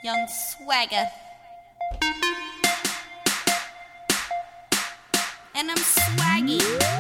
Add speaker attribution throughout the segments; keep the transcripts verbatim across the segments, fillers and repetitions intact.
Speaker 1: Young Swagger. And I'm swaggy.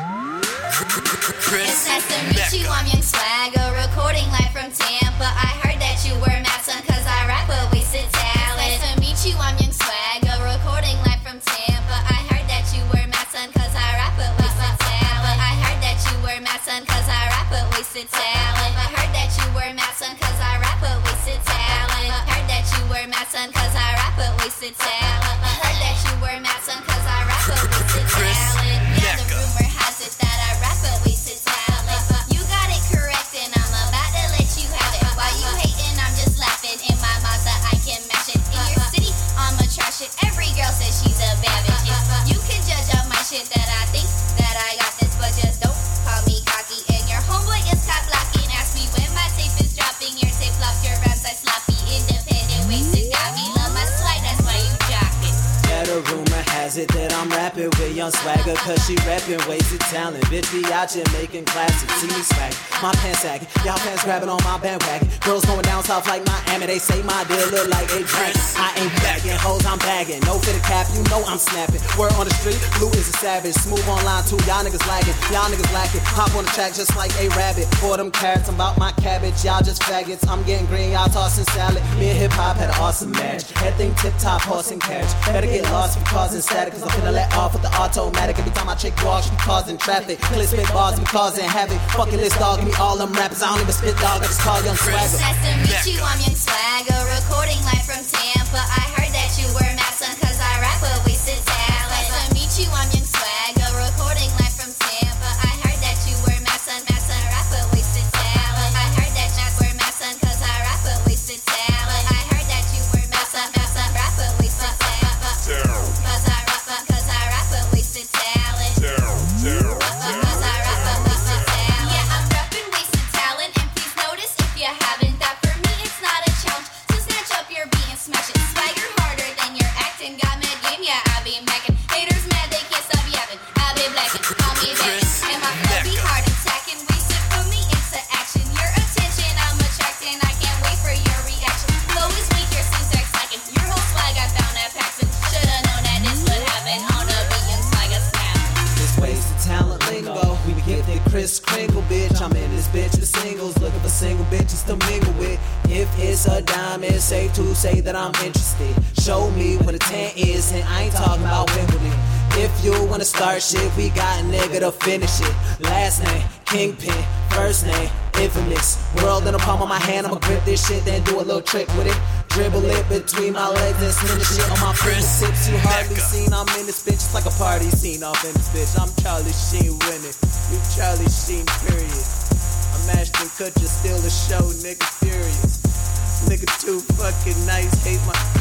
Speaker 2: It's nice to meet you, I'm Young Swagger, recording live from Tampa. I heard that you were mad son, cause I rap a wasted talent. It's nice to meet you, I'm Young Swagger, recording live from Tampa. I heard that you were mad son, cause I rap a wasted talent. I heard that you were mad son, cause I rap a wasted talent. I heard that you were mad son, cause I rap a wasted talent. Heard that you were mad son, cause I rap a wasted talent. Heard that you were mad son, cause I rap a wasted talent. Yeah, the rumor has it that I rap a wasted talent. You got it correct and I'm about to let you have it. While you hating, I'm just laughing in my mouth that I can match it. In your city, I'ma trash it. Every girl says she's a bad bitch. You can judge up my shit that I think that I got this, but just don't call me cocky. And your homeboy is cop blocking. Ask me when my tape is dropping. Your tape flops, your raps I sloppy. Independent, wasted, got me. Love my swag, that's why you jock it.
Speaker 3: Yeah, the rumor has it that I'm rapping with Young Swagger, cause she rapping wasted talent. Bitch be out here making classics. See me swag, my pants sagging, y'all pants grabbing on my bandwagon. Girls going down south like Miami, they say my deal look like a dragon. I ain't bagging, hoes I'm bagging. No fitted cap, you know I'm snapping. Word on the street, Blue is a savage. Smooth online too, y'all niggas lagging, y'all niggas lacking. Hop on the track just like a rabbit. For them carrots, I'm about my cabbage. Y'all just faggots, I'm getting green, y'all tossing salad. Me and hip hop had an awesome match. Everything tip top, horse and carriage. Better get lost, be causing static, cause I'm finna let off with the automatic. Every time I check walk, she be causing traffic. Clear spit bars, be causing havoc. Fucking list dog, give me all them rappers. I don't even spit dog, I just call Young Swagger.
Speaker 2: It's nice to meet you, I'm Young Swagger, recording live from Tampa. I heard that you were mad son, cause I rap a wasted talent. Nice to meet you, I'm Young Swagger, recording live from Tampa. I heard that you were mad son, mad son, rap a wasted talent. I heard that you were mad son, cause I rap a wasted talent. I heard that you were mad son, mad son, rap a wasted talent. Cause I rap a, cause I rap a wasted talent. Cause I rap a wasted talent. Yeah, I'm rapping wasted talent, and please notice if you haven't that for me it's not a challenge. So snatch up your beat and smash it. Swagger harder than your acting. Got mad game, yeah, I be macking. Haters mad, they can't stop yapping. I be blacking, call me backing. And my flow be hard attacking. Wasted for me, it's the action. Your attention, I'm attracting. I can't wait for your reaction. Flow is weak, your syntax lacking. Your whole swag I found at Paxton. Shoulda known that this would happen. On a beat, Young Swagger snap.
Speaker 3: This wasted talent lingo. We be getting the Kris Kringle, bitch. I'm in this bitch with singles, looking for single bitches to mingle with. If it's a dime, it's safe to say that I'm interested. Show me what a ten is, and I ain't talking about Wimbledon. If you wanna start shit, we got a nigga to finish it. Last name, Kingpin. First name, Infamous. World in the palm of my hand, I'ma grip this shit, then do a little trick with it. Dribble it between my legs and spin the shit on my fingertips. You hardly seen, I'm in this bitch, it's like a party scene off in this bitch. I'm Charlie Sheen winning, you Charlie Sheen period. I'm Ashton Kutcher, still the show, nigga furious. Nigga too fucking nice, hate my